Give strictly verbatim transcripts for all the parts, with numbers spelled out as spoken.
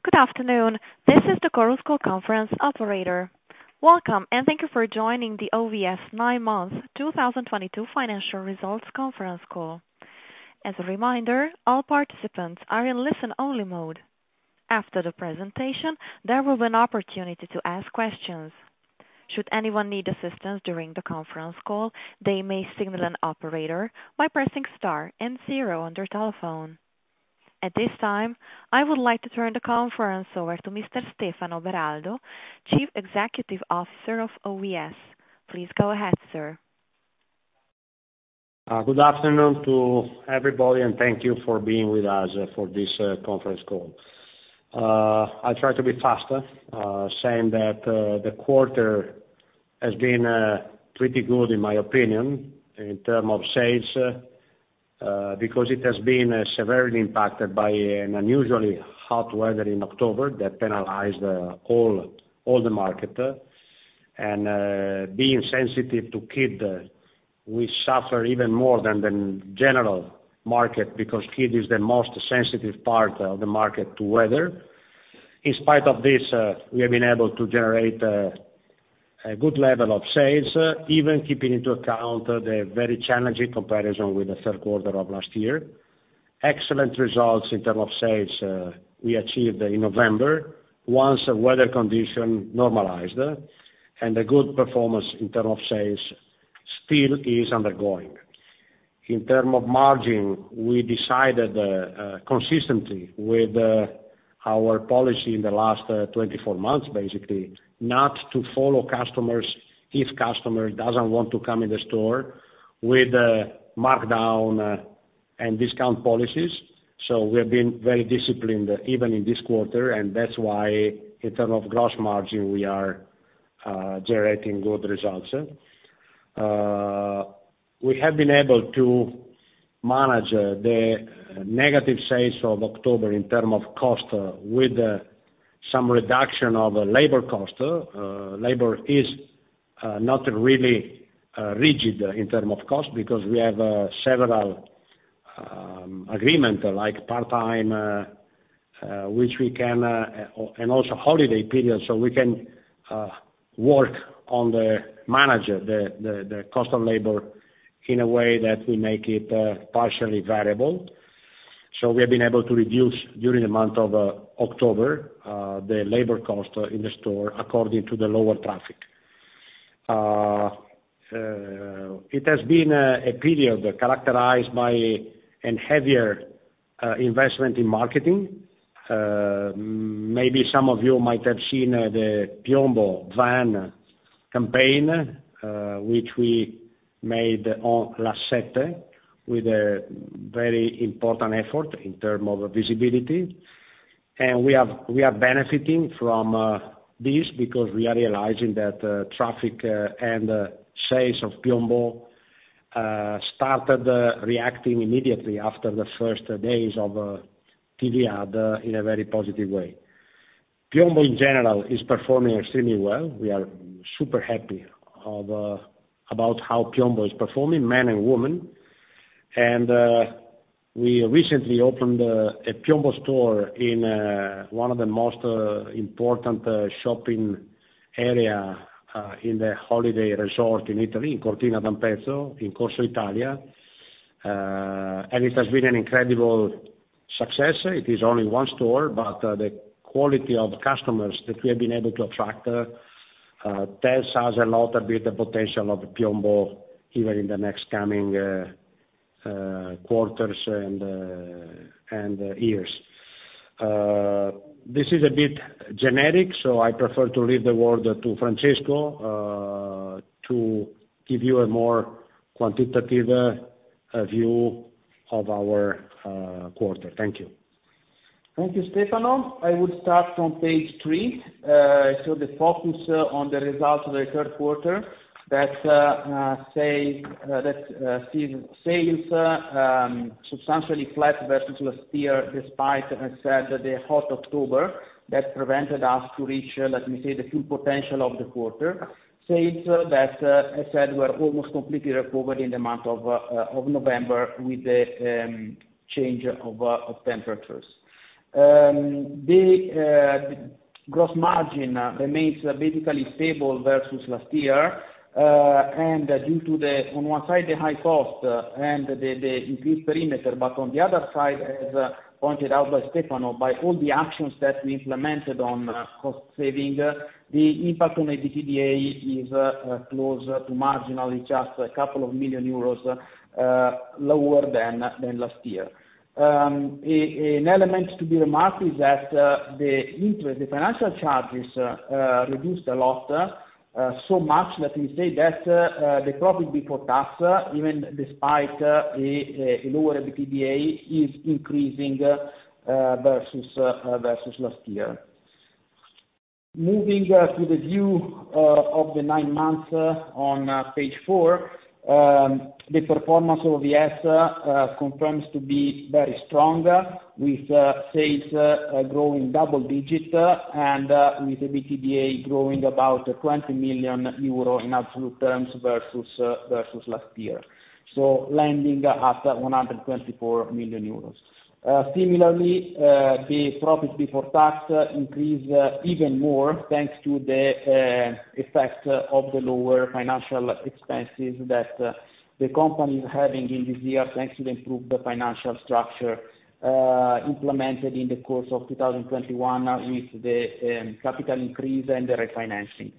Good afternoon. This is the Chorus Call conference operator. Welcome, and thank you for joining the O V S nine months twenty twenty-two financial results conference call. As a reminder, all participants are in listen-only mode. After the presentation, there will be an opportunity to ask questions. Should anyone need assistance during the conference call, they may signal an operator by pressing star and zero on their telephone. At this time, I would like to turn the conference over to Mister Stefano Beraldo, Chief Executive Officer of O V S. Please go ahead, sir. Uh, good afternoon to everybody, and thank you for being with us uh, for this uh, conference call. Uh, I'll try to be faster, uh, saying that uh, the quarter has been uh, pretty good in my opinion in terms of sales, uh, uh, because it has been uh, severely impacted by an unusually hot weather in October that penalized uh, all all the market, uh, and uh, being sensitive to kid, uh, we suffer even more than the general market because kid is the most sensitive part of the market to weather. In spite of this, uh, we have been able to generate uh, a good level of sales, uh, even keeping into account uh, the very challenging comparison with the third quarter of last year. Excellent results in terms of sales uh, we achieved in November once the weather condition normalized, uh, and a good performance in terms of sales still is undergoing. In terms of margin, we decided uh, uh, consistently with uh, our policy in the last uh, twenty-four months, basically, not to follow customers if customer doesn't want to come in the store with uh, markdown uh, and discount policies. So we have been very disciplined uh, even in this quarter, and that's why in terms of gross margin we are uh, generating good results. Uh, we have been able to manage uh, the negative sales of October in terms of cost uh, with uh, some reduction of uh, labor cost. Uh, labor is uh, not really uh, rigid in terms of cost because we have uh, several um, agreements uh, like part-time, uh, uh, which we can, uh, and also holiday period, so we can uh, work on the manager, the, the, the cost of labor in a way that we make it uh, partially variable. So we have been able to reduce during the month of uh, October uh, the labor cost uh, in the store according to the lower traffic. Uh, uh, it has been a, a period characterized by a heavier uh, investment in marketing. Uh, maybe some of you might have seen uh, the Piombo van campaign, uh, which we made on La Sette with a very important effort in terms of visibility. And we have we are benefiting from uh, this because we are realizing that uh, traffic uh, and uh, sales of Piombo uh, started uh, reacting immediately after the first days of uh, T V ad uh, in a very positive way. Piombo in general is performing extremely well. We are super happy of uh, about how Piombo is performing, men and women. And uh, we recently opened uh, a Piombo store in uh, one of the most uh, important uh, shopping area uh, in the holiday resort in Italy, in Cortina d'Ampezzo, in Corso Italia. Uh, and it has been an incredible success. It is only one store, but uh, the quality of customers that we have been able to attract uh, uh, tells us a lot about the potential of Piombo even in the next coming uh, uh, quarters and uh, and uh, years. Uh, this is a bit generic, so I prefer to leave the word to Francesco uh, to give you a more quantitative uh, view of our uh, quarter. Thank you. Thank you, Stefano. I would start from page three. Uh, so the focus uh, on the results of the third quarter that uh, uh, say uh, that uh, sees sales uh, um, substantially flat versus last year, despite, as I said, the hot October that prevented us to reach, uh, let me say, the full potential of the quarter. Sales uh, that, uh, as I said, were almost completely recovered in the month of uh, of November with the um, change of, uh, of temperatures. Um, the, uh, the gross margin uh, remains uh, basically stable versus last year, uh, and uh, due to the, on one side, the high cost uh, and the, the increased perimeter, but on the other side, as uh, pointed out by Stefano, by all the actions that we implemented on uh, cost saving, uh, the impact on EBITDA is uh, uh, close to marginally, just a couple of million euros uh, lower than, than last year. Um, a, an element to be remarked is that uh, the interest, the financial charges uh, uh, reduced a lot, uh, so much, let me say, that uh, uh, the profit before tax, uh, even despite uh, a, a lower EBITDA, is increasing uh, uh, versus, uh, versus last year. Moving uh, to the view uh, of the nine months uh, on uh, page four, um, the performance of O V S uh, uh, confirms to be very strong, uh, with uh, sales uh, growing double digit uh, and uh, with EBITDA growing about twenty million euro in absolute terms versus uh, versus last year. So landing at one hundred twenty-four million euros. Uh, similarly, uh, the profit before tax uh, increased uh, even more thanks to the uh, effect uh, of the lower financial expenses that uh, the company is having in this year, thanks to the improved financial structure uh, implemented in the course of two thousand twenty-one uh, with the um, capital increase and the refinancing.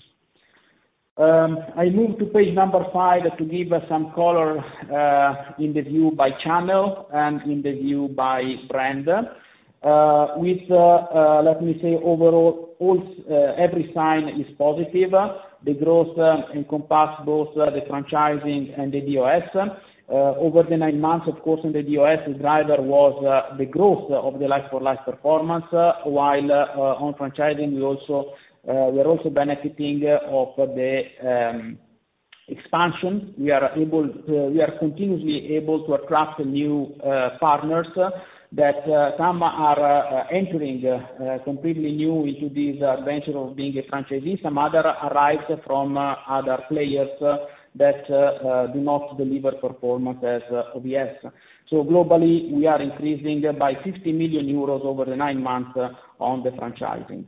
Um, I move to page number five to give uh, some color uh, in the view by channel and in the view by brand. Uh, with, uh, uh, let me say, overall, all, uh, every sign is positive. The growth uh, encompasses both uh, the franchising and the D O S. Uh, over the nine months, of course, in the D O S, the driver was uh, the growth of the like-for-like performance, uh, while uh, on franchising we also Uh, we are also benefiting uh, of the um, expansion. We are able, to, we are continuously able to attract new uh, partners uh, that uh, some are uh, entering uh, completely new into this adventure of being a franchisee. Some other arrives from uh, other players uh, that uh, uh, do not deliver performance as uh, O V S. So globally, we are increasing by fifty million euros over the nine months uh, on the franchising.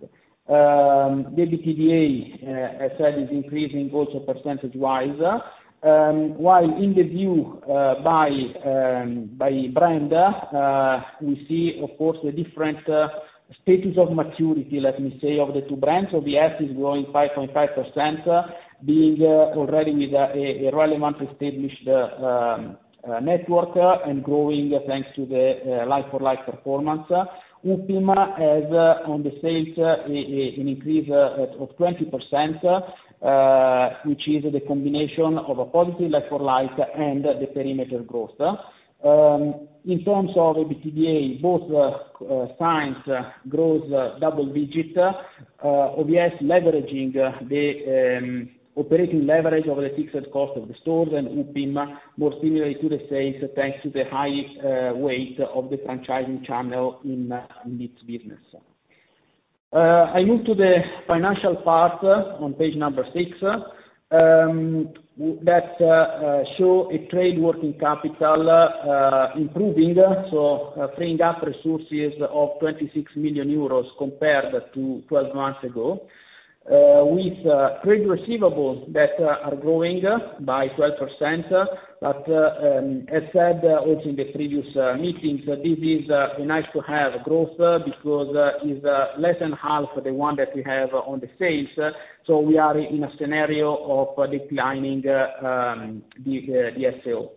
Um, the EBITDA, uh, as said, is increasing also percentage-wise, um, while in the view uh, by um, by brand, uh, we see, of course, the different uh, status of maturity, let me say, of the two brands. O V S is growing five point five percent, uh, being uh, already with a, a relevant established uh, um, uh, network uh, and growing uh, thanks to the uh, like-for-like performance. U P I M has uh, on the sales uh, a, a, an increase uh, of twenty percent, uh, which is the combination of a positive like-for-like and the perimeter growth. Um, in terms of EBITDA, both uh, uh, signs uh, grows uh, double digit, uh, O V S leveraging uh, the um, operating leverage of the fixed cost of the stores, and U P I M more similarly to the sales thanks to the high uh, weight of the franchising channel in, uh, in its business. Uh, I move to the financial part uh, on page number six um, that uh, uh, show a trade working capital uh, improving, so uh, freeing up resources of twenty-six million euros compared to twelve months ago. Uh, with uh, trade receivables that uh, are growing uh, by twelve percent, uh, but uh, um, as said uh, also in the previous uh, meetings, uh, this is uh, a nice to have growth uh, because uh, is uh, less than half the one that we have uh, on the sales, uh, so we are in a scenario of uh, declining uh, um, the, uh, the S A O.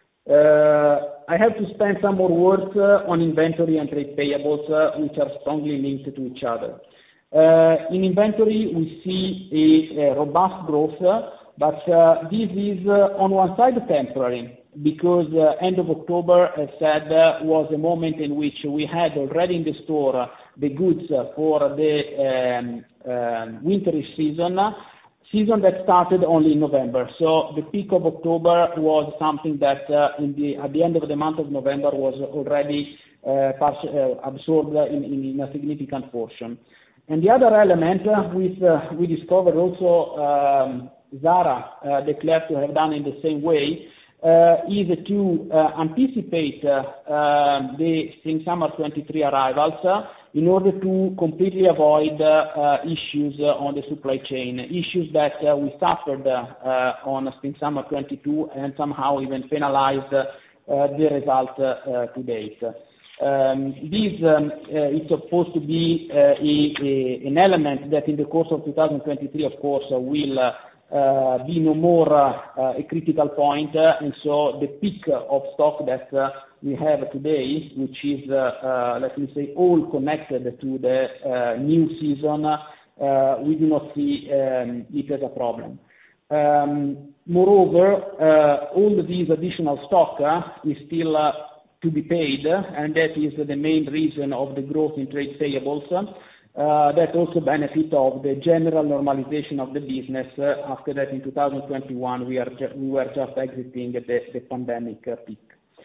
Uh, I have to spend some more words uh, on inventory and trade payables, uh, which are strongly linked to each other. Uh, in inventory, we see a, a robust growth, uh, but uh, this is uh, on one side temporary, because uh, end of October, as said, uh, was a moment in which we had already in the store uh, the goods uh, for the um, uh, winterish season, season that started only in November. So the peak of October was something that uh, in the, at the end of the month of November was already uh, part, uh, absorbed in, in a significant portion. And the other element, uh, which uh, we discovered also um, Zara uh, declared to have done in the same way, uh, is to uh, anticipate uh, uh, the spring-summer twenty-three arrivals uh, in order to completely avoid uh, uh, issues uh, on the supply chain, issues that uh, we suffered uh, uh, on spring-summer twenty-two and somehow even penalized uh, the result uh, uh, to date. Um, this um, uh, is supposed to be uh, a, a, an element that in the course of two thousand twenty-three, of course, uh, will uh, uh, be no more uh, a critical point, uh, and so the peak of stock that uh, we have today, which is, uh, uh, let me say, all connected to the uh, new season, uh, we do not see um, it as a problem. Um, moreover, uh, all these additional stock uh, is still uh, to be paid, and that is the main reason of the growth in trade payables. Uh, that also benefit of the general normalization of the business uh, after that in two thousand twenty-one we, are ju- we were just exiting the, the pandemic uh, peak.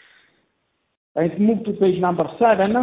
Let's move to page number seven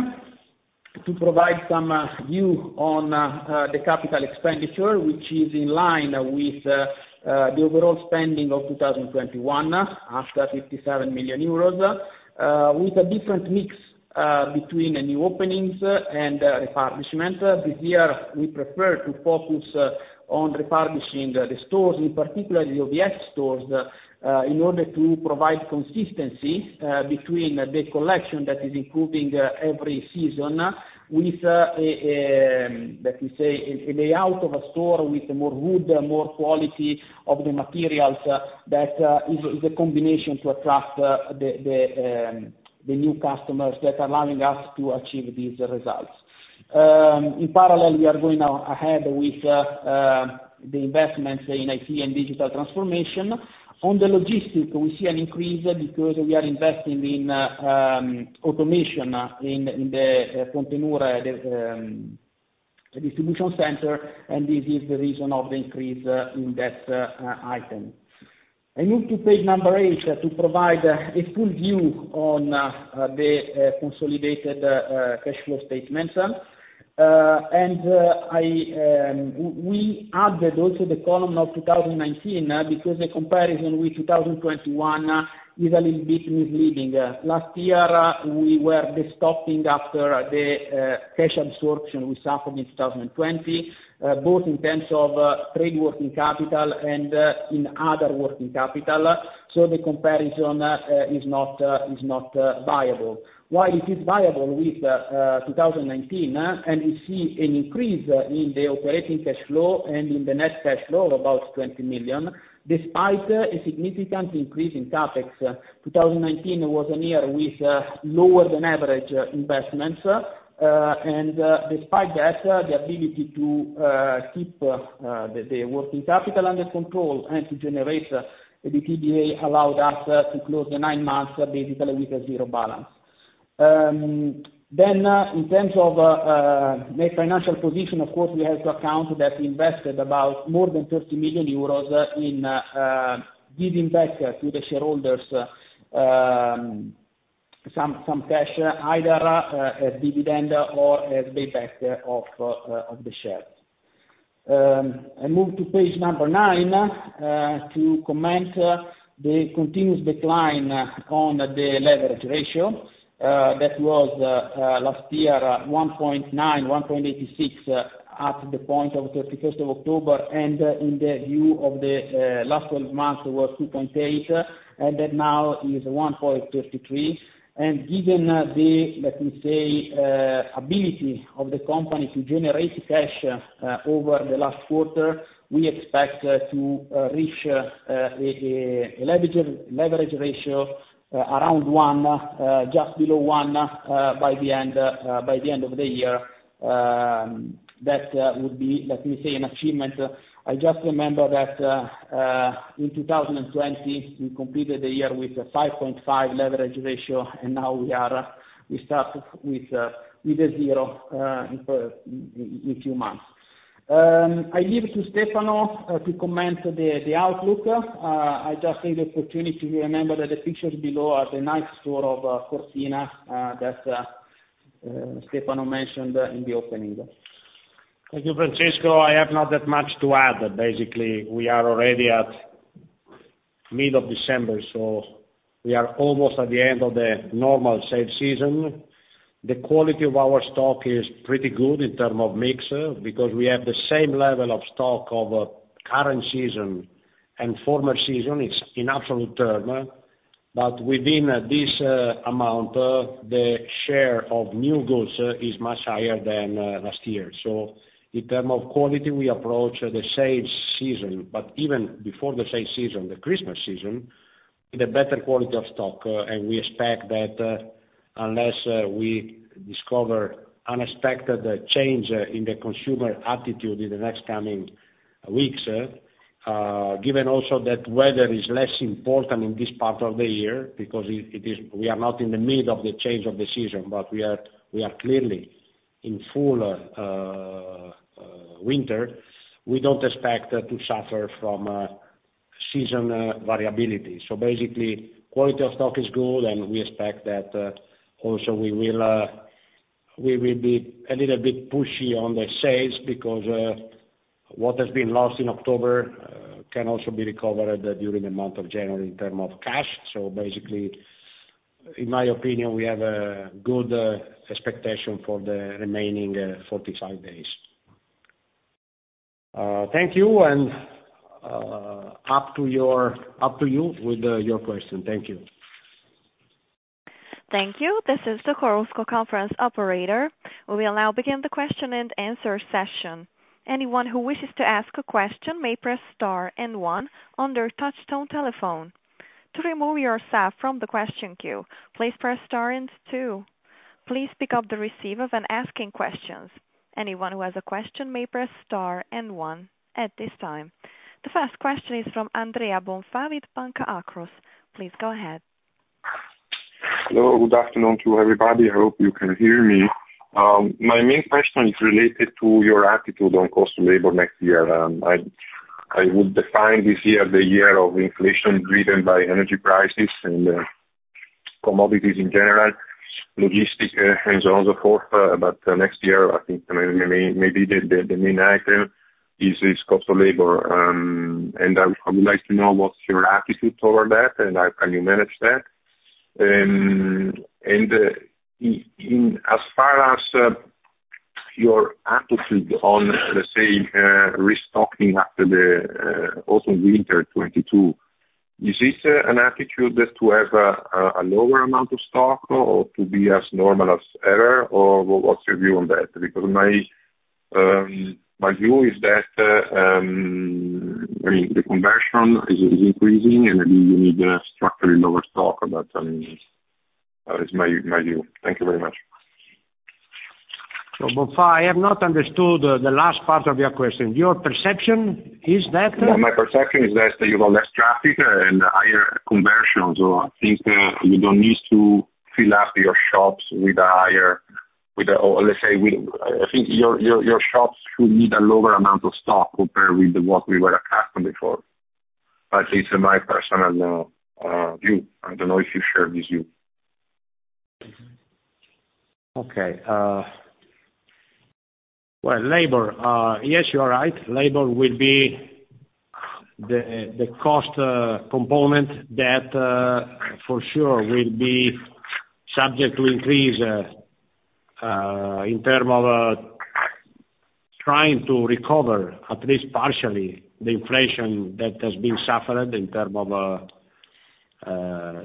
to provide some uh, view on uh, uh, the capital expenditure, which is in line with uh, uh, the overall spending of two thousand twenty-one after fifty-seven million euros, uh, with a different mix Uh, between uh, new openings uh, and uh, refurbishment. Uh, this year we prefer to focus uh, on refurbishing uh, the stores, in particular the O V S stores, uh, uh, in order to provide consistency uh, between uh, the collection that is improving uh, every season uh, with uh, a, a, let me say, a, a layout of a store with more wood, uh, more quality of the materials uh, that uh, is, is a combination to attract uh, the, the um, the new customers that are allowing us to achieve these results. Um, in parallel, we are going ahead with uh, uh, the investments in I T and digital transformation. On the logistics, we see an increase because we are investing in uh, um, automation in, in the uh, Pontenura the, um, the distribution center, and this is the reason of the increase uh, in that uh, item. I move to page number eight uh, to provide uh, a full view on uh, uh, the uh, consolidated uh, uh, cash flow statements. Uh, and uh, I, um, we added also the column of two thousand nineteen uh, because the comparison with two thousand twenty-one uh, is a little bit misleading. Uh, last year uh, we were destopping after the uh, cash absorption we suffered in two thousand twenty. Uh, both in terms of uh, trade working capital and uh, in other working capital, so the comparison uh, uh, is not uh, is not uh, viable. While it is viable with uh, uh, two thousand nineteen, uh, and we see an increase uh, in the operating cash flow and in the net cash flow of about twenty million, despite uh, a significant increase in capex. Uh, two thousand nineteen was a year with uh, lower than average uh, investments. Uh, Uh, and uh, despite that, uh, the ability to uh, keep uh, uh, the, the working capital under control and to generate uh, the T B A allowed us uh, to close the nine months uh, basically with a zero balance. Um, then, uh, in terms of uh, uh, net financial position, of course, we have to account that we invested about more than thirty million euros uh, in uh, uh, giving back uh, to the shareholders uh, um, some some cash, uh, either uh, as dividend or as payback uh, of uh, of the shares. Um, I move to page number nine uh, to comment uh, the continuous decline uh, on the leverage ratio. Uh, that was uh, uh, last year uh, one point nine, one point eight six uh, at the point of thirty-first of October, and uh, in the view of the uh, last twelve months was two point eight, uh, and that now is one point three three. And given uh, the, let me say, uh, ability of the company to generate cash uh, over the last quarter, we expect uh, to uh, reach uh, a, a leverage, leverage ratio uh, around one, uh, just below one uh, by the end uh, by the end of the year. Um, that uh, would be, let me say, an achievement. Uh, I just remember that uh, uh, in two thousand twenty we completed the year with a five point five leverage ratio, and now we are uh, we start with uh, with a zero uh, in, in, in few months. Um, I leave to Stefano uh, to comment the the outlook. Uh, I just take the opportunity to remember that the pictures below are the nice store of uh, Cortina uh, that uh, uh, Stefano mentioned uh, in the opening. Thank you, Francesco. I have not that much to add. Basically, we are already at mid of December, so We are almost at the end of the normal sales season. The quality of our stock is pretty good in terms of mix, because we have the same level of stock of uh, current season and former season. It's in absolute term, but within uh, this uh, amount, uh, the share of new goods uh, is much higher than uh, last year. So in terms of quality, we approach uh, the sales season, but even before the sales season, the Christmas season, with a better quality of stock, uh, and we expect that uh, unless uh, we discover unexpected uh, change uh, in the consumer attitude in the next coming weeks, uh, Uh, given also that weather is less important in this part of the year, because it, it is, we are not in the mid of the change of the season, but we are we are clearly in full uh, uh, winter. We don't expect uh, to suffer from uh, season uh, variability. So basically, quality of stock is good, and we expect that uh, also we will uh, we will be a little bit pushy on the sales, because Uh, what has been lost in October uh, can also be recovered uh, during the month of January in terms of cash. So basically, in my opinion, we have a good uh, expectation for the remaining uh, forty-five days. Uh, thank you, and uh, up to your up to you with uh, your question. Thank you. Thank you. This is the Chorus Call conference operator. We will now begin the question and answer session. Anyone who wishes to ask a question may press star and one on their touch-tone telephone. To remove yourself from the question queue, please press star and two. Please pick up the receiver when asking questions. Anyone who has a question may press star and one at this time. The first question is from Andrea Bonfà with Banca Akros. Please go ahead. Hello, good afternoon to everybody. I hope you can hear me. Um, my main question is related to your attitude on cost of labor next year. Um, I, I would define this year the year of inflation driven by energy prices and uh, commodities in general, logistics, uh, and so on and so forth. Uh, but uh, next year, I think maybe, maybe the, the, the main item is, is cost of labor. Um, and I, I would like to know what's your attitude toward that, and how can you manage that? Um, and uh, In, as far as uh, your attitude on, let's say, uh, restocking after the uh, autumn-winter twenty-two, is it uh, an attitude that to have a, a lower amount of stock, or to be as normal as ever, or what's your view on that? Because my um, my view is that uh, um, I mean the conversion is, is increasing, and maybe you need a structurally lower stock, but um, That is my my view. Thank you very much. So, Bonfà, I have not understood uh, the last part of your question. Your perception is that? Uh... No, my perception is that you have less traffic and higher conversion. So I think uh, you don't need to fill up your shops with a higher, with a, or let's say, with, I think your, your your shops should need a lower amount of stock compared with what we were accustomed before. At least in my personal uh, uh, view. I don't know if you share this view. Okay. Uh, well, labor. Uh, yes, you are right. Labor will be the the cost uh, component that uh, for sure will be subject to increase uh, uh, in terms of uh, trying to recover at least partially the inflation that has been suffered in terms of uh, uh,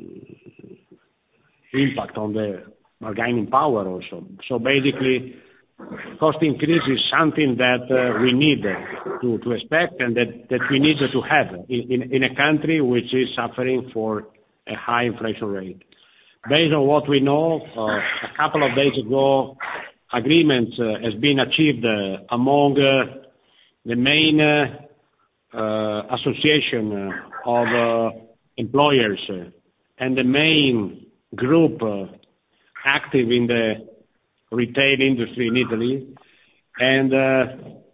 impact on the bargaining power also. So basically, cost increase is something that uh, we need to, to expect, and that, that we need to have in, in, in a country which is suffering for a high inflation rate. Based on what we know, uh, a couple of days ago, agreements uh, has been achieved uh, among uh, the main uh, uh, association of uh, employers uh, and the main group uh, active in the retail industry in Italy, and uh,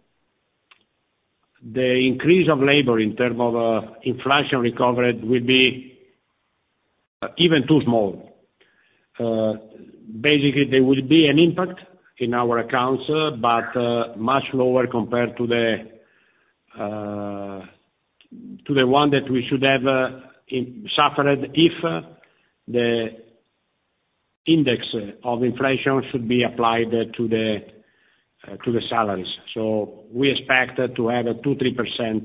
the increase of labor in terms of uh, inflation recovered will be uh, even too small. Uh, basically, there will be an impact in our accounts, uh, but uh, much lower compared to the uh, to the one that we should have uh, suffered if the index of inflation should be applied to the uh, to the salaries. So we expect to have a two to three percent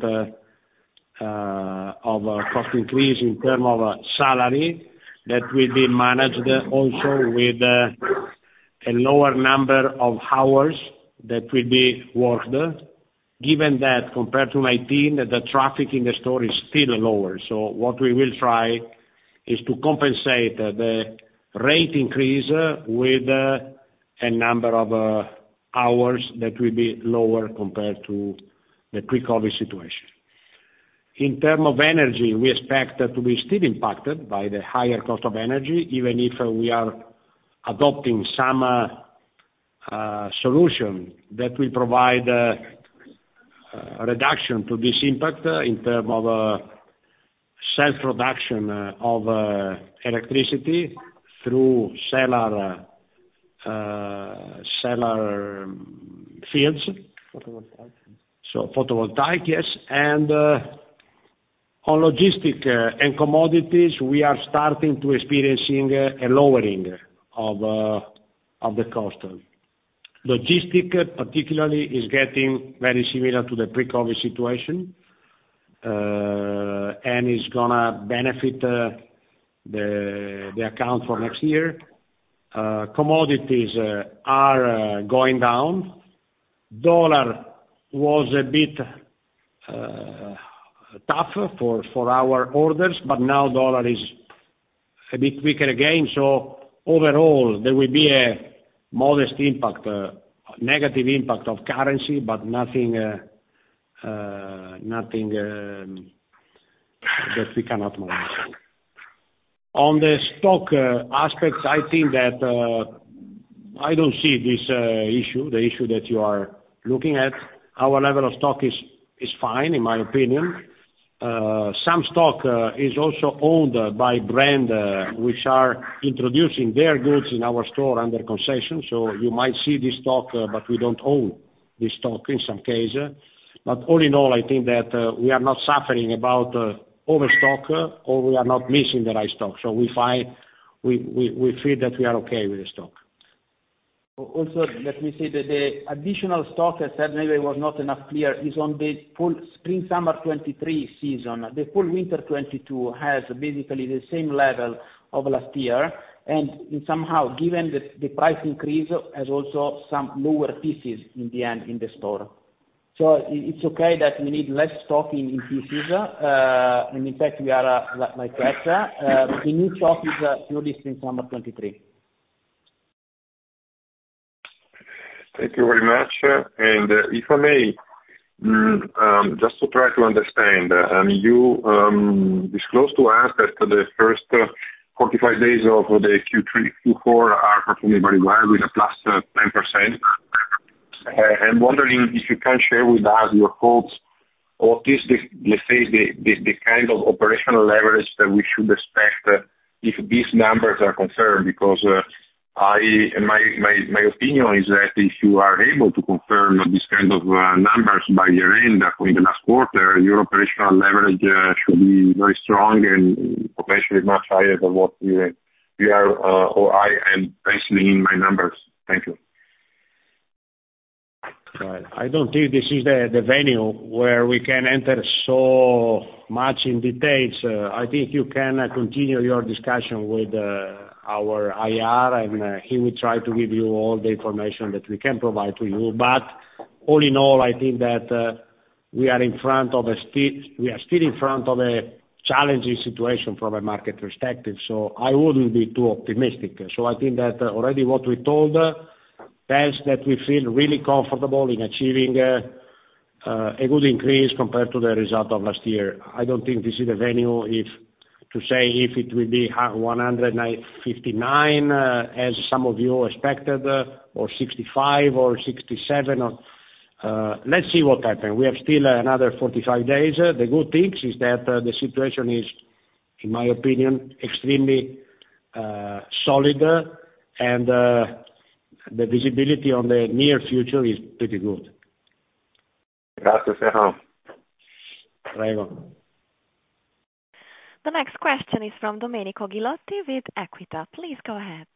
uh, of uh, cost increase in terms of uh, salary that will be managed also with uh, a lower number of hours that will be worked, given that compared to nineteen, the traffic in the store is still lower. So what we will try is to compensate uh, the rate increase uh, with uh, a number of uh, hours that will be lower compared to the pre-COVID situation. In terms of energy, we expect uh, to be still impacted by the higher cost of energy, even if uh, we are adopting some uh, uh, solution that will provide uh, uh, reduction to this impact uh, in terms of uh, self-production uh, of uh, electricity through solar uh, uh, solar fields. Photovoltaic. So photovoltaic, yes. And uh, on logistic uh, and commodities, we are starting to experiencing uh, a lowering of uh, of the cost. Logistic, uh, particularly, is getting very similar to the pre-COVID situation, uh, and is gonna benefit uh, the the account for next year. Uh, commodities uh, are uh, going down. Dollar was a bit uh, tough for for our orders, but now dollar is a bit weaker again. So overall, there will be a modest impact, uh, negative impact of currency, but nothing uh, uh, nothing um, that we cannot manage. On the stock uh, aspects, I think that uh, I don't see this uh, issue, the issue that you are looking at. Our level of stock is is fine, in my opinion. Uh, some stock uh, is also owned uh, by brand uh, which are introducing their goods in our store under concession. So you might see this stock, uh, but we don't own this stock in some cases. But all in all, I think that uh, we are not suffering about uh, overstock, uh, or we are not missing the right stock. So we find we, we, we feel that we are okay with the stock. Also, let me say that the additional stock, as said, maybe was not enough clear, is on the full spring-summer twenty-three season. The fall-winter twenty-two has basically the same level of last year, and in somehow, given the, the price increase, has also some lower pieces in the end in the store. So it's okay that we need less stock in, in pieces, uh, and in fact we are uh, like that. Uh, the new stock is uh, purely spring-summer twenty-three. Thank you very much. Uh, and uh, if I may, mm, um, just to try to understand, uh, um, you um, disclosed to us that the first uh, forty-five days of the Q three, Q four are performing very well with a plus uh, ten percent. Uh, I'm wondering if you can share with us your thoughts, what is the, let's say, the, the, the kind of operational leverage that we should expect uh, if these numbers are confirmed, because uh, I, my, my, my opinion is that if you are able to confirm this kind of uh, numbers by year end, uh, in the last quarter, your operational leverage uh, should be very strong and potentially much higher than what you, you are, uh, or I am penciling in my numbers. Thank you. Well, I don't think this is the, the venue where we can enter so much in details. Uh, I think you can uh, continue your discussion with uh, our I R, and uh, he will try to give you all the information that we can provide to you. But all in all, I think that uh, we are in front of a sti- we are still in front of a challenging situation from a market perspective. So I wouldn't be too optimistic. So I think that uh, already what we told uh, tells that we feel really comfortable in achieving uh, uh, a good increase compared to the result of last year. I don't think this is the venue if to say if it will be one hundred fifty-nine, uh, as some of you expected, uh, or sixty-five or sixty-seven. Or, uh, let's see what happens. We have still another forty-five days. Uh, the good thing is that uh, the situation is, in my opinion, extremely uh, solid, uh, and uh, the visibility on the near future is pretty good. Grazie, Stefano. Prego. The next question is from Domenico Ghilotti with Equita. Please go ahead.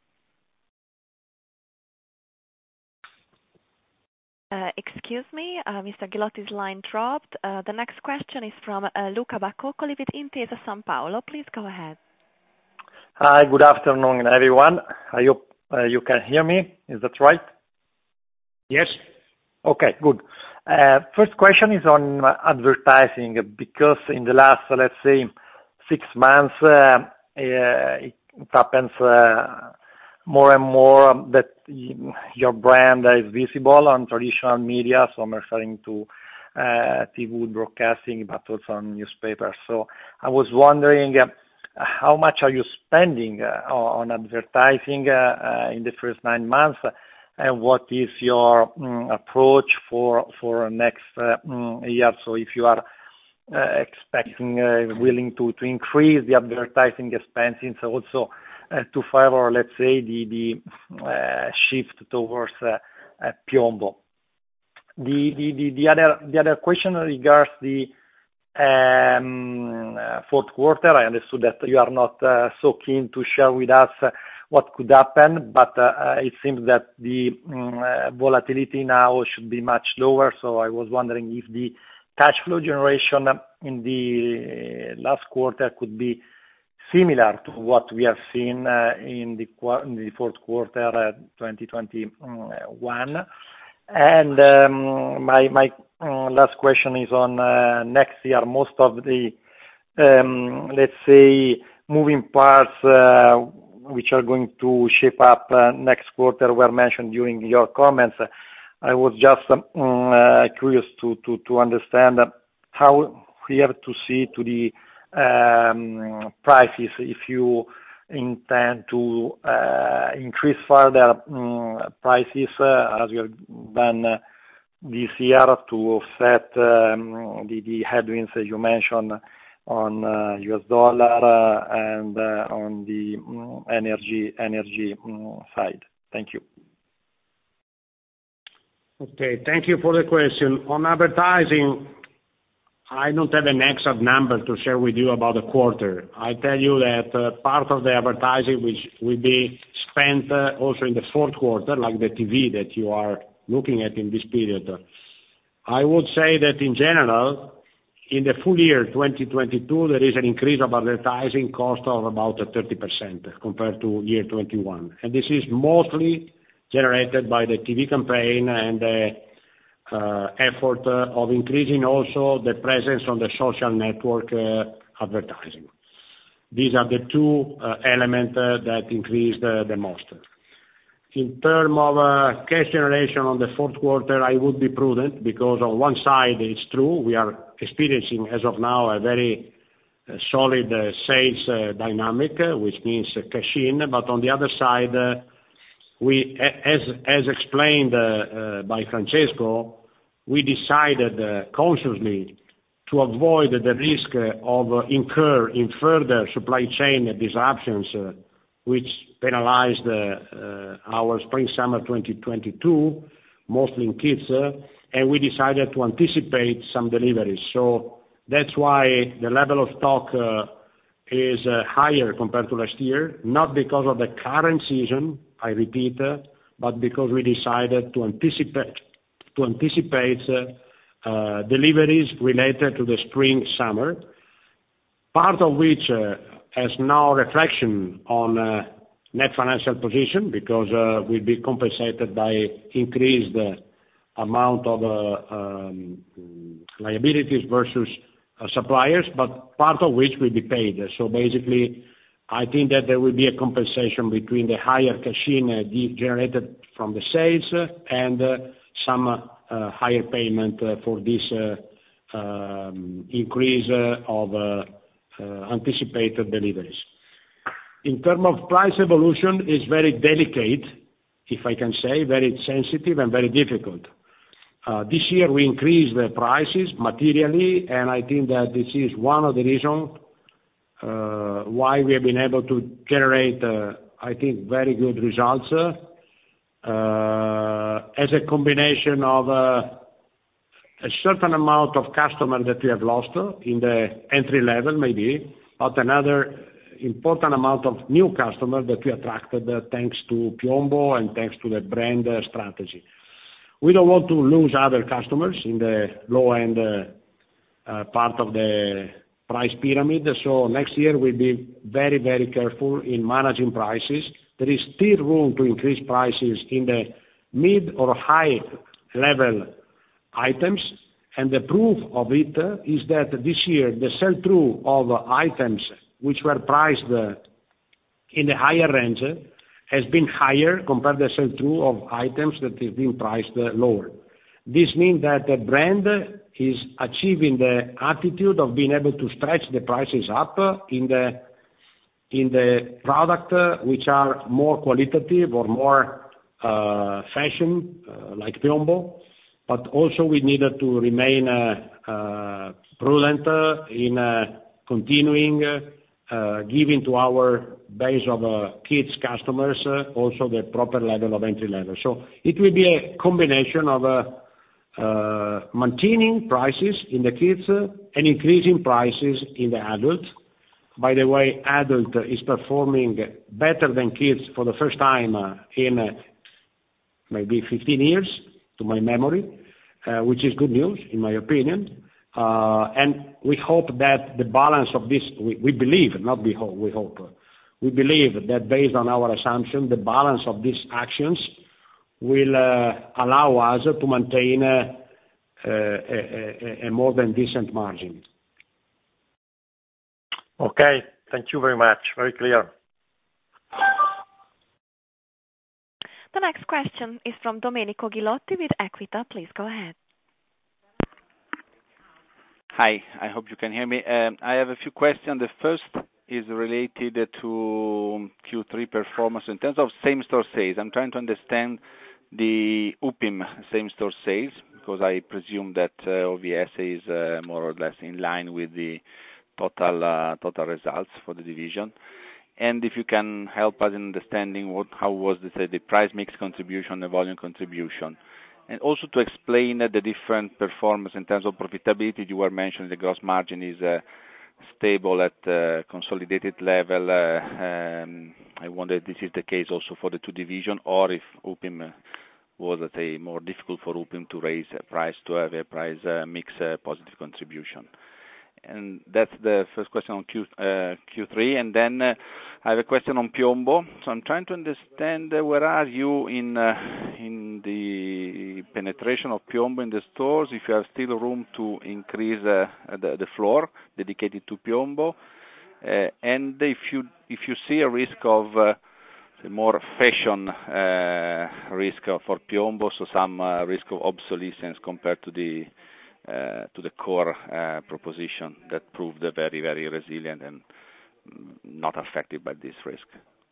Uh, excuse me, uh, Mister Ghilotti's line dropped. Uh, the next question is from uh, Luca Bacoccoli with Intesa Sanpaolo. Please go ahead. Hi, good afternoon, everyone. I hope uh, you can hear me. Is that right? Yes. Okay, good. Uh, first question is on uh, advertising, because in the last, uh, let's say, six months, uh, uh, it happens uh, more and more that your brand is visible on traditional media, so I'm referring to uh, T V broadcasting, but also on newspapers. So I was wondering, uh, how much are you spending uh, on advertising uh, uh, in the first nine months, and what is your um, approach for for next uh, um, year? So if you are uh, expecting, uh, willing to, to increase the advertising expenses, also uh, to favor, let's say, the the uh, shift towards uh, uh, Piombo. The, the the the other the other question regards the um, uh, fourth quarter. I understood that you are not uh, so keen to share with us uh, what could happen, but uh, uh, it seems that the um, uh, volatility now should be much lower. So I was wondering if the cash flow generation in the last quarter could be similar to what we have seen uh, in the in the fourth quarter uh, twenty twenty-one. And um, my my uh, last question is on uh, next year. Most of the um, let's say moving parts uh, which are going to shape up uh, next quarter were mentioned during your comments. I was just um, uh, curious to, to, to understand how we have to see to the um, prices, if you intend to uh, increase further um, prices uh, as you have done uh, this year to offset um, the, the headwinds that you mentioned on uh, U S dollar uh, and uh, on the um, energy energy um, side. Thank you. Okay, thank you for the question. On advertising, I don't have an exact number to share with you about the quarter. I tell you that uh, part of the advertising which will be spent uh, also in the fourth quarter, like the T V that you are looking at in this period. I would say that in general, in the full year twenty twenty-two, there is an increase of advertising cost of about thirty percent compared to year twenty-one. And this is mostly generated by the T V campaign and the uh, effort uh, of increasing also the presence on the social network uh, advertising. These are the two uh, elements uh, that increased uh, the most. In terms of uh, cash generation on the fourth quarter, I would be prudent because on one side, it's true, we are experiencing as of now a very uh, solid uh, sales uh, dynamic, uh, which means uh, cash in, but on the other side, uh, we, as, as explained uh, uh, by Francesco, we decided uh, consciously to avoid the risk uh, of uh, incur in further supply chain disruptions, uh, which penalized uh, uh, our spring-summer twenty twenty-two, mostly in kids, uh, and we decided to anticipate some deliveries. So that's why the level of stock uh, is uh, higher compared to last year, not because of the current season, I repeat, uh, but because we decided to anticipate to anticipate uh, uh, deliveries related to the spring-summer, part of which uh, has now reflection on uh, net financial position because uh, will be compensated by increased uh, amount of uh, um, liabilities versus uh, suppliers, but part of which will be paid. So basically, I think that there will be a compensation between the higher cash-in uh, generated from the sales uh, and uh, some uh, uh, higher payment uh, for this uh, um, increase uh, of uh, uh, anticipated deliveries. In terms of price evolution, it's very delicate, if I can say, very sensitive and very difficult. Uh, this year we increased the prices materially, and I think that this is one of the reasons uh, why we have been able to generate, uh, I think, very good results uh, as a combination of uh, a certain amount of customers that we have lost in the entry level, maybe, but another important amount of new customers that we attracted uh, thanks to Piombo and thanks to the brand uh, strategy. We don't want to lose other customers in the low-end uh, uh, part of the price pyramid, so next year we'll be very, very careful in managing prices. There is still room to increase prices in the mid or high level items, and the proof of it is that this year the sell-through of items which were priced in the higher range has been higher compared to the sell-through of items that have been priced lower. This means that the brand is achieving the attitude of being able to stretch the prices up in the in the product which are more qualitative or more uh, fashion, uh, like Piombo, but also we needed to remain uh, uh, prudent uh, in uh, continuing uh, giving to our base of uh, kids customers uh, also the proper level of entry level. So it will be a combination of uh, uh, maintaining prices in the kids uh, and increasing prices in the adults. By the way, adult is performing better than kids for the first time uh, in uh, maybe fifteen years, to my memory, uh, which is good news, in my opinion. Uh, and we hope that the balance of this, we, we believe, not we hope, we hope, we believe that based on our assumption, the balance of these actions will uh, allow us to maintain uh, a, a, a more than decent margin. Okay, thank you very much. Very clear. The next question is from Domenico Ghilotti with Equita. Please go ahead. Hi, I hope you can hear me. Um, I have a few questions. The first is related to Q three performance in terms of same-store sales. I'm trying to understand the U P I M same-store sales, because I presume that uh, O V S is uh, more or less in line with the total uh, total results for the division. And if you can help us in understanding what, how was the, say, the price mix contribution, the volume contribution, and also to explain uh, the different performance in terms of profitability. You were mentioning the gross margin is uh, stable at uh, consolidated level. Uh, um, I wonder if this is the case also for the two divisions, or if U P I M was, let's say, more difficult for U P I M to raise a price to have a price uh, mix uh, positive contribution. And that's the first question on Q, uh, Q three. And then uh, I have a question on Piombo. So I'm trying to understand uh, where are you in uh, in the penetration of Piombo in the stores, if you have still room to increase uh, the, the floor dedicated to Piombo, uh, and if you if you see a risk of uh, say more fashion uh, risk for Piombo, so some uh, risk of obsolescence compared to the Uh, to the core uh, proposition that proved uh, very, very resilient and not affected by this risk.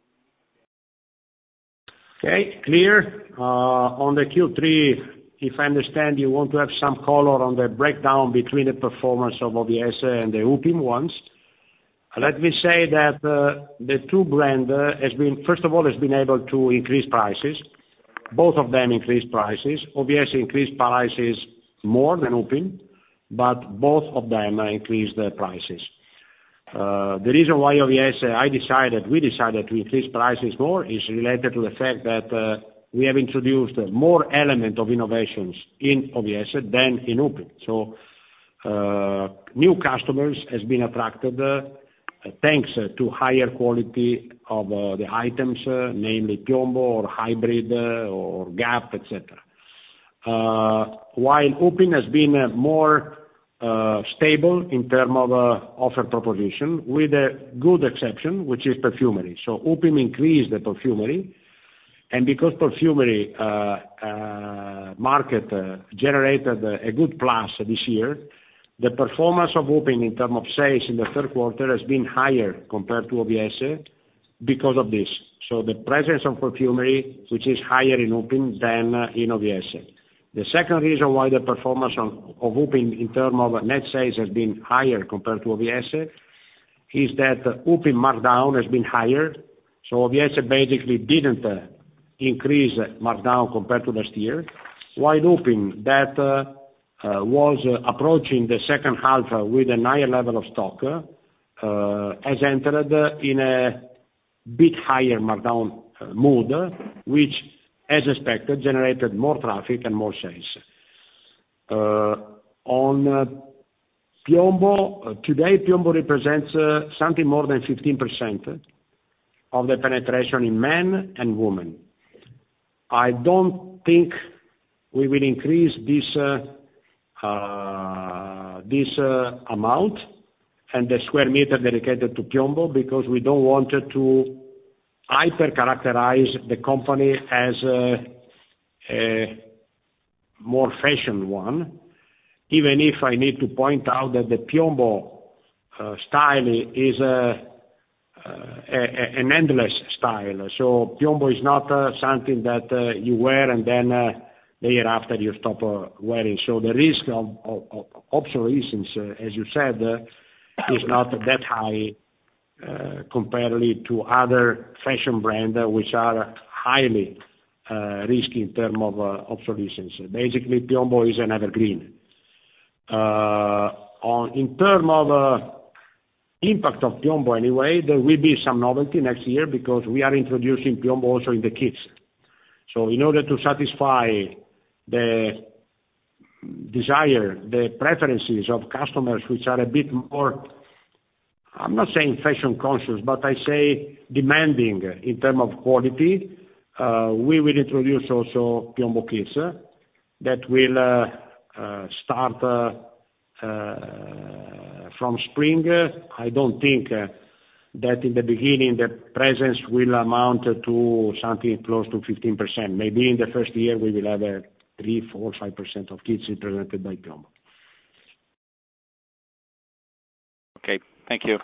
Okay, clear. Uh, on the Q three, if I understand, you want to have some color on the breakdown between the performance of O V S and the U P I M ones. Let me say that uh, the two brand uh, has been, first of all, has been able to increase prices. Both of them increased prices. O V S increased prices more than U P I M, but both of them increased the prices. Uh, the reason why O V S, uh, I decided, we decided to increase prices more is related to the fact that uh, we have introduced more element of innovations in O V S than in U P I M. So uh, new customers has been attracted uh, thanks uh, to higher quality of uh, the items, uh, namely Piombo or Hybrid uh, or Gap, et cetera. Uh, while U P I M has been uh, more uh, stable in terms of uh, offer proposition, with a good exception, which is perfumery. So U P I M increased the perfumery, and because perfumery uh, uh, market uh, generated a good plus this year, the performance of U P I M in terms of sales in the third quarter has been higher compared to O V S because of this. So the presence of perfumery, which is higher in U P I M than uh, in O V S. The second reason why the performance of, of U P I M in terms of net sales has been higher compared to O V S is that uh, U P I M markdown has been higher. So O V S basically didn't uh, increase markdown compared to last year, while U P I M that uh, uh, was uh, approaching the second half uh, with a higher level of stock uh, has entered in a bit higher markdown mood, which, as expected, generated more traffic and more sales. On Piombo, today, Piombo represents something more than fifteen percent of the penetration in men and women. I don't think we will increase this uh, this uh, amount and the square meter dedicated to Piombo, because we don't want to hyper-characterize the company as a, a more fashion one, even if I need to point out that the Piombo uh, style is a, uh, a, an endless style. So Piombo is not uh, something that uh, you wear and then uh, the year after you stop uh, wearing. So the risk of, of, of obsolescence, uh, as you said, uh, is not that high uh, compared to other fashion brands uh, which are highly uh, risky in terms of uh, obsolescence. Basically, Piombo is an evergreen. Uh, on, in terms of uh, impact of Piombo anyway, there will be some novelty next year because we are introducing Piombo also in the kids. So in order to satisfy the desire, the preferences of customers which are a bit more, I'm not saying fashion conscious, but I say demanding in terms of quality, uh, we will introduce also Piombo Kids uh, that will uh, uh, start uh, uh, from spring. I don't think uh, that in the beginning the presence will amount to something close to fifteen percent. Maybe in the first year we will have a three, four, five percent of kids represented by Piombo. Okay, thank you.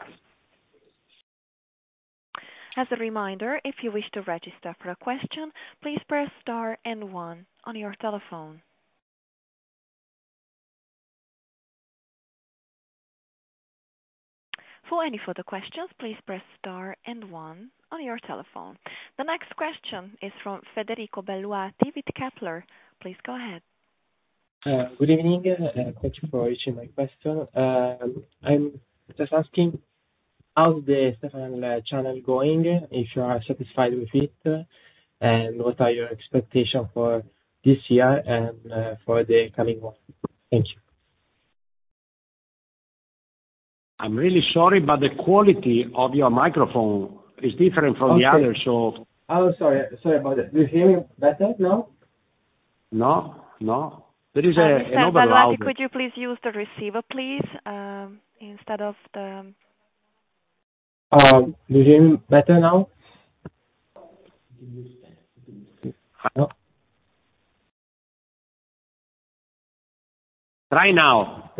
As a reminder, if you wish to register for a question, please press star and one on your telephone. For any further questions, please press star and one on your telephone. The next question is from Federico Belluati with Kepler. Please go ahead. Uh, good evening. Uh, thank you for reaching my question. Um, I'm just asking, how's the Stefanel channel going, if you are satisfied with it, and what are your expectations for this year and uh, for the coming one? Thank you. I'm really sorry, but the quality of your microphone is different from okay. the others, so... Oh, sorry, sorry about that. Do you hear me better now? No, no. There is uh, a, Mister an overloud. Belluati, could you please use the receiver, please, um, instead of the... Um, do you hear me better now? No? Try now.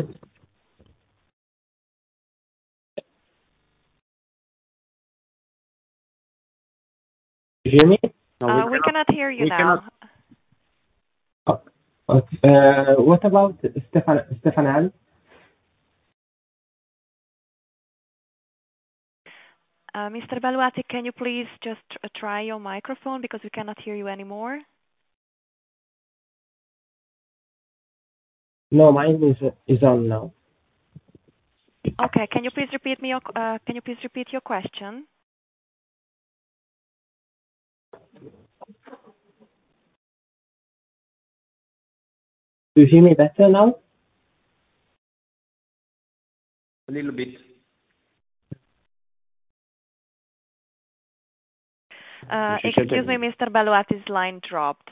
You hear me? No, uh, we, we cannot, cannot hear you we now. Cannot. Oh, okay. Uh, what about Stefan Stefanel? Uh, Mister Belluati, can you please just uh, try your microphone because we cannot hear you anymore? No, mine is is on now. Okay, can you please repeat me your uh, can you please repeat your question? Do you hear me better now? A little bit. Uh, excuse me, Mister Belluati's line dropped.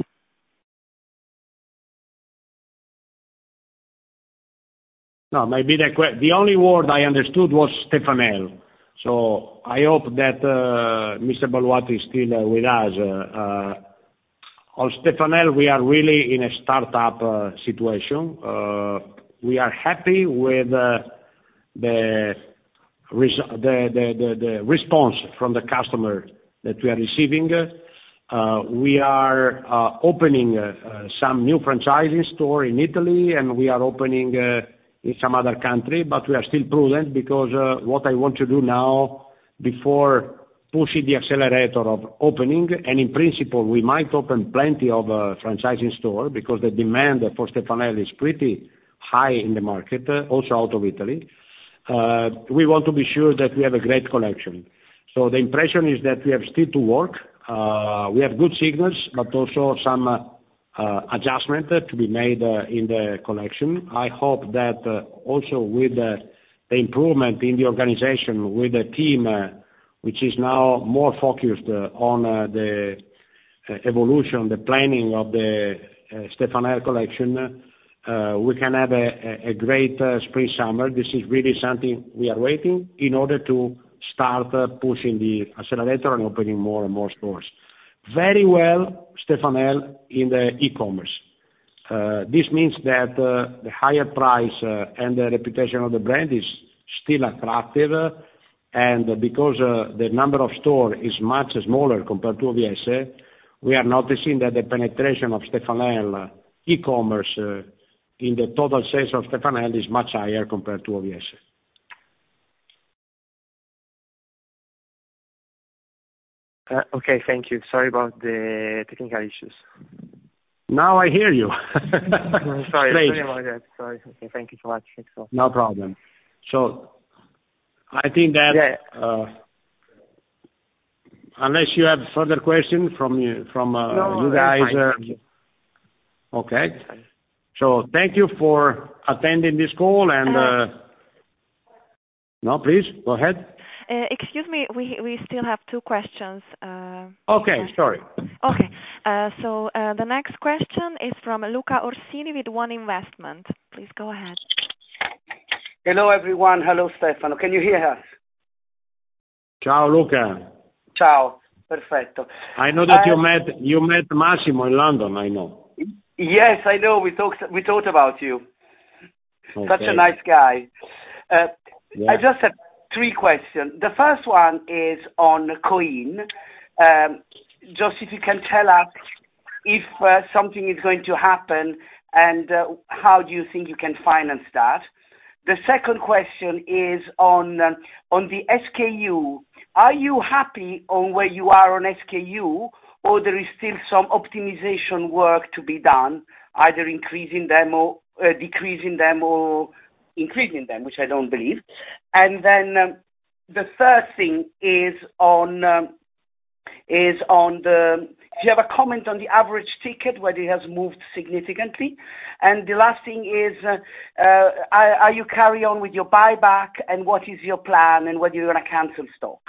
No, maybe the que- the only word I understood was Stefanel. So I hope that uh, Mister Belluati is still uh, with us. Uh, uh, on Stefanel, we are really in a startup uh, situation. Uh, we are happy with uh, the, res- the, the, the, the response from the customer that we are receiving. Uh, we are uh, opening uh, uh, some new franchising store in Italy, and we are opening uh, in some other country, but we are still prudent because uh, what I want to do now, before pushing the accelerator of opening, and in principle we might open plenty of uh, franchising store because the demand for Stefanel is pretty high in the market, uh, also out of Italy. uh, we want to be sure that we have a great collection. So the impression is that we have still to work. Uh, we have good signals, but also some uh, uh, adjustment to be made uh, in the collection. I hope that uh, also with uh, the improvement in the organization, with the team, uh, which is now more focused uh, on uh, the uh, evolution, the planning of the uh, Stefanel collection, uh, we can have a, a great uh, spring summer. This is really something we are waiting in order to start uh, pushing the accelerator and opening more and more stores. Very well, Stefanel in the e-commerce. Uh, this means that uh, the higher price uh, and the reputation of the brand is still attractive, uh, and because uh, the number of stores is much smaller compared to O V S, we are noticing that the penetration of Stefanel uh, e-commerce uh, in the total sales of Stefanel is much higher compared to O V S. Uh, okay, thank you. Sorry about the technical issues. Now I hear you. sorry, sorry about that. Sorry. Okay, thank you so much. So. No problem. So I think that yeah. uh, unless you have further questions from you, from uh, no, you guys. Fine, uh, thank you. Okay. So thank you for attending this call and. Uh, uh, no, please go ahead. Uh, excuse me, we we still have two questions. Uh, okay, sorry. Okay, uh, so uh, the next question is from Luca Orsini with One Investment. Please go ahead. Hello, everyone. Hello, Stefano. Can you hear us? Ciao, Luca. Ciao. Perfetto. I know that uh, you met you met Massimo in London. I know. Yes, I know. We talked we talked about you. Okay. Such a nice guy. Uh, yeah. I just have three questions. The first one is on Coin. Um, just if you can tell us if uh, something is going to happen and uh, how do you think you can finance that? The second question is on um, on the S K U. Are you happy on where you are on S K U, or there is still some optimization work to be done, either increasing them or uh, decreasing them or increasing them, which I don't believe? And then um, the third thing is on um, is on the. If you have a comment on the average ticket, whether it has moved significantly, and the last thing is, uh, uh, are, are you carry on with your buyback, and what is your plan, and whether you're going to cancel stock?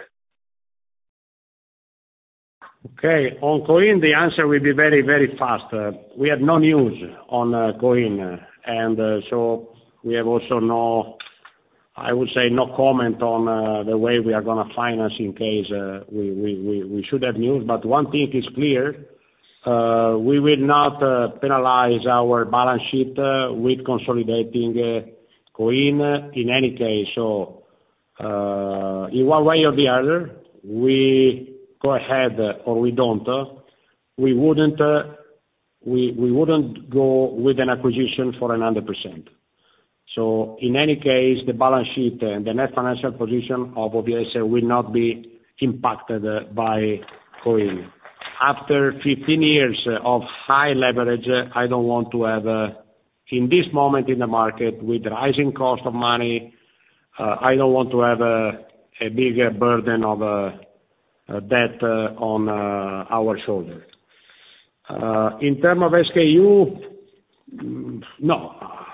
Okay, on Coin, the answer will be very, very fast. Uh, we have no news on uh, Coin, uh, and uh, so we have also no, I would say, no comment on uh, the way we are going to finance in case uh, we, we, we, we should have news. But one thing is clear, uh, we will not uh, penalize our balance sheet uh, with consolidating uh, Coin uh, in any case. So uh, in one way or the other, we go ahead uh, or we don't. Uh, we wouldn't uh, we we wouldn't go with an acquisition for one hundred percent. So in any case, the balance sheet and the net financial position of O V S will not be impacted by Coin. After fifteen years of high leverage, I don't want to have, uh, in this moment in the market with rising cost of money, uh, I don't want to have a, a bigger burden of uh, uh, debt uh, on uh, our shoulder. Uh, in terms of S K U, no.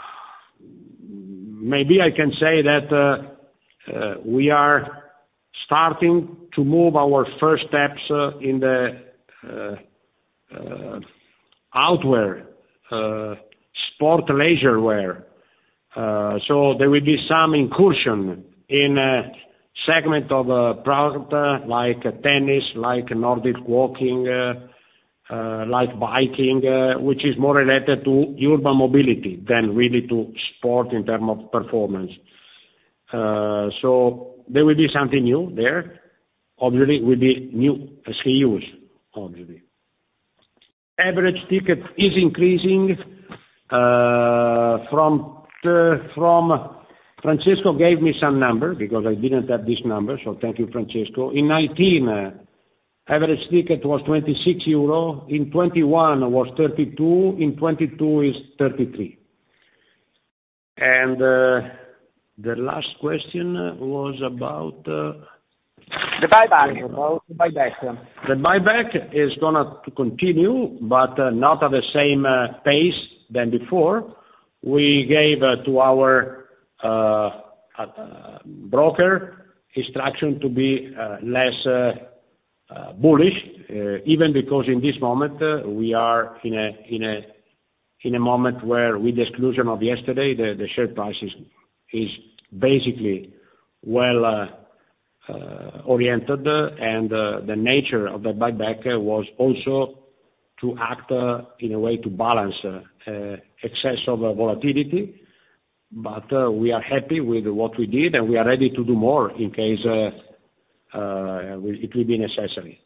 Maybe I can say that uh, uh, we are starting to move our first steps uh, in the uh, uh, outwear, uh, sport leisure wear. Uh, so there will be some incursion in a segment of uh, product uh, like uh, tennis, like Nordic walking, uh, Uh, like biking, uh, which is more related to urban mobility than really to sport in terms of performance. Uh, so there will be something new there. Obviously, will be new S K Us, obviously. Average ticket is increasing uh, from, the, from, Francesco gave me some number because I didn't have this number, so thank you, Francesco. In nineteen, uh, average ticket was twenty-six euro, in twenty-one was thirty-two, in twenty-two is thirty-three. And uh, The last question was about the buyback. About the buyback. The buyback is gonna to continue, but uh, not at the same uh, pace than before. We gave uh, to our uh, uh, broker instruction to be uh, less uh, uh, bullish, uh, even because in this moment uh, we are in a in a in a moment where, with the exclusion of yesterday, the, the share price is is basically well uh, uh, oriented, uh, and uh, the nature of the buyback uh, was also to act uh, in a way to balance uh, uh, excess of uh, volatility. But uh, we are happy with what we did, and we are ready to do more in case uh, uh, it will be necessary.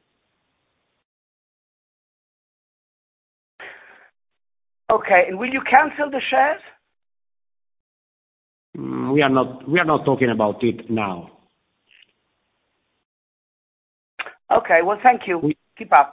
Okay, and will you cancel the shares? Mm, we are not. We are not talking about it now. Okay. Well, thank you. We, Keep up.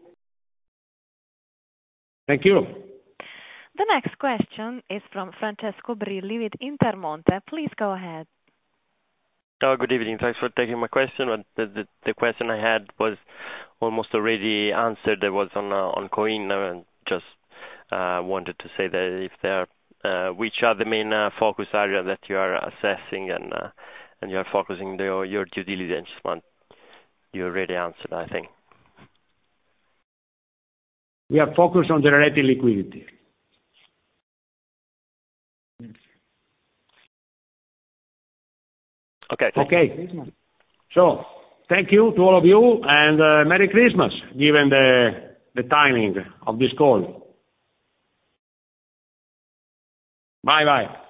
Thank you. The next question is from Francesco Brilli with Intermonte. Please go ahead. Oh, good evening. Thanks for taking my question. The, the, the question I had was almost already answered. It was on uh, on Coin. Uh, just uh, wanted to say that if there, uh, which are the main uh, focus areas that you are assessing and uh, and you are focusing the, your due diligence on. You already answered, I think. We are focused on generating liquidity. Okay. Okay. So, thank you to all of you, and uh, Merry Christmas, given the the timing of this call. Bye bye.